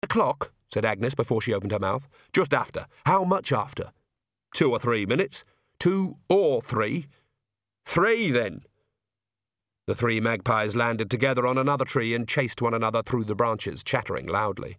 clock?" said Agnes before she opened her mouth. "Just after. How much after?" 2 or 3 minutes. 2 or 3. 3, then." The 3 magpies landed together on another tree and chased one another through the branches, chattering loudly.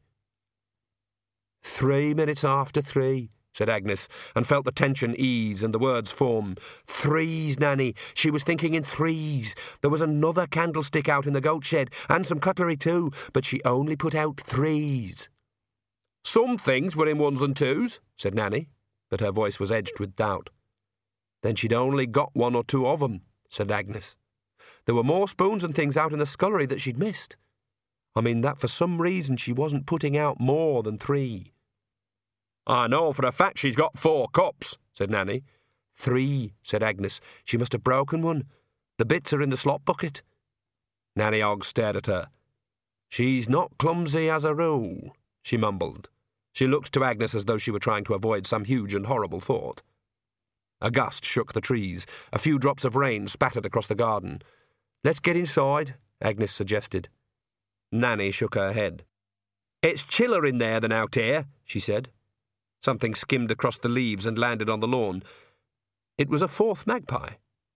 3 minutes after 3, said Agnes, and felt the tension ease and the words form. 3s, Nanny. She was thinking in 3s. There was another candlestick out in the goat shed, and some cutlery too, but she only put out 3s. "Some things were in 1s and 2s, said Nanny, but her voice was edged with doubt. "Then she'd only got 1 or 2 of 'em, said Agnes. "There were more spoons and things out in the scullery that she'd missed. I mean that for some reason she wasn't putting out more than 3. "I know for a fact she's got 4 cups, said Nanny. 3, said Agnes. "She must have broken one. The bits are in the slop bucket." Nanny Ogg stared at her. "She's not clumsy as a rule," she mumbled. She looked to Agnes as though she were trying to avoid some huge and horrible thought. A gust shook the trees. A few drops of rain spattered across the garden. "Let's get inside," Agnes suggested. Nanny shook her head. "It's chiller in there than out here," she said. Something skimmed across the leaves and landed on the lawn. It was a 4th magpie.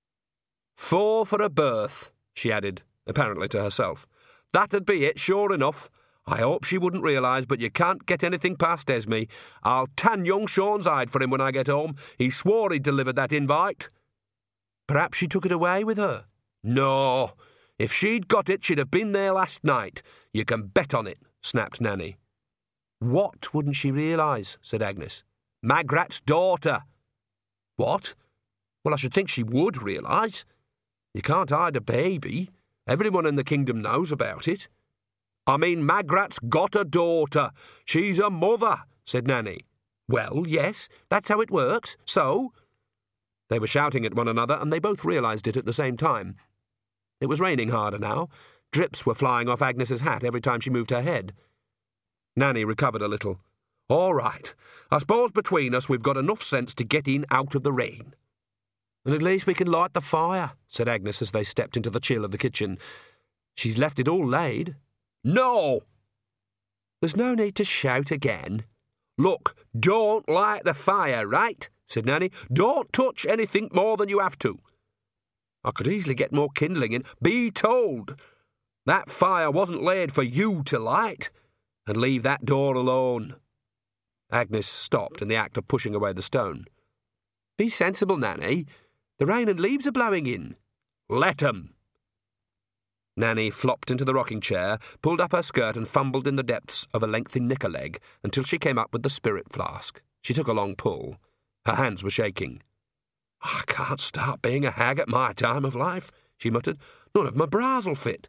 "4 for a berth," she added, apparently to herself. "That'd be it, sure enough. I hope she wouldn't realise, but you can't get anything past Esme. I'll tan young Sean's hide for him when I get home. He swore he'd delivered that invite." "Perhaps she took it away with her." "No. If she'd got it, she'd have been there last night. You can bet on it," snapped Nanny. "What wouldn't she realise?" said Agnes. "Magrat's daughter." "What? Well, I should think she would realise. You can't hide a baby. Everyone in the kingdom knows about it." "I mean, Magrat's got a daughter. She's a mother," said Nanny. "Well, yes, that's how it works. So?" They were shouting at one another, and they both realised it at the same time. It was raining harder now. Drips were flying off Agnes's hat every time she moved her head. Nanny recovered a little. "All right. I suppose between us we've got enough sense to get in out of the rain." "And at least we can light the fire," said Agnes as they stepped into the chill of the kitchen. "She's left it all laid." "No!" "There's no need to shout again." "Look, don't light the fire, right?" said Nanny. "Don't touch anything more than you have to." "I could easily get more kindling in." "Be told. That fire wasn't laid for you to light. And leave that door alone." Agnes stopped in the act of pushing away the stone. "Be sensible, Nanny. The rain and leaves are blowing in." "Let 'em." Nanny flopped into the rocking chair, pulled up her skirt and fumbled in the depths of a lengthy knicker leg until she came up with the spirit flask. She took a long pull. Her hands were shaking. "I can't start being a hag at my time of life," she muttered. "None of my bras'll fit."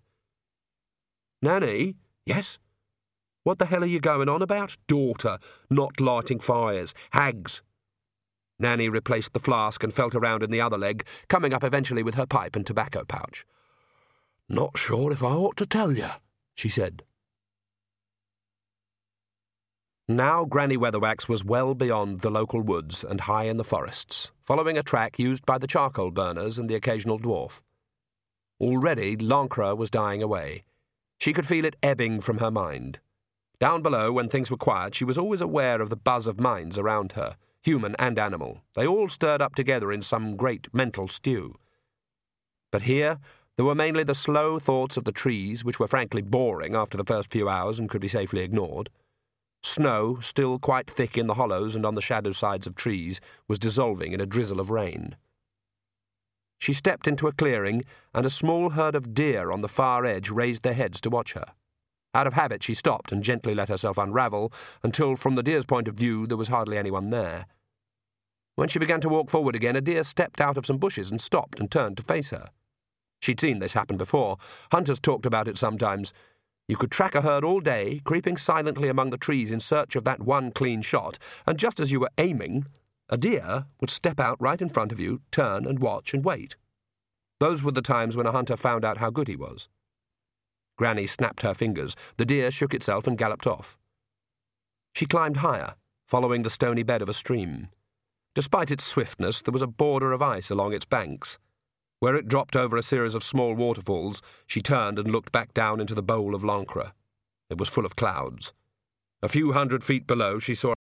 "Nanny?" "Yes?" "What the hell are you going on about? Daughter, not lighting fires. Hags." Nanny replaced the flask and felt around in the other leg, coming up eventually with her pipe and tobacco pouch. "Not sure if I ought to tell you," she said. Now Granny Weatherwax was well beyond the local woods and high in the forests, following a track used by the charcoal burners and the occasional dwarf. Already Lancre was dying away. She could feel it ebbing from her mind. Down below, when things were quiet, she was always aware of the buzz of minds around her, human and animal. They all stirred up together in some great mental stew. But here, there were mainly the slow thoughts of the trees, which were frankly boring after the first few hours and could be safely ignored. Snow, still quite thick in the hollows and on the shadow sides of trees, was dissolving in a drizzle of rain. She stepped into a clearing, and a small herd of deer on the far edge raised their heads to watch her. Out of habit, she stopped and gently let herself unravel, until, from the deer's point of view, there was hardly anyone there. When she began to walk forward again, a deer stepped out of some bushes and stopped and turned to face her. She'd seen this happen before. Hunters talked about it sometimes. You could track a herd all day, creeping silently among the trees in search of that one clean shot, and just as you were aiming, a deer would step out right in front of you, turn and watch and wait. Those were the times when a hunter found out how good he was. Granny snapped her fingers. The deer shook itself and galloped off. She climbed higher, following the stony bed of a stream. Despite its swiftness, there was a border of ice along its banks. Where it dropped over a series of small waterfalls, she turned and looked back down into the bowl of Lancre. It was full of clouds. A few hundred feet below, she saw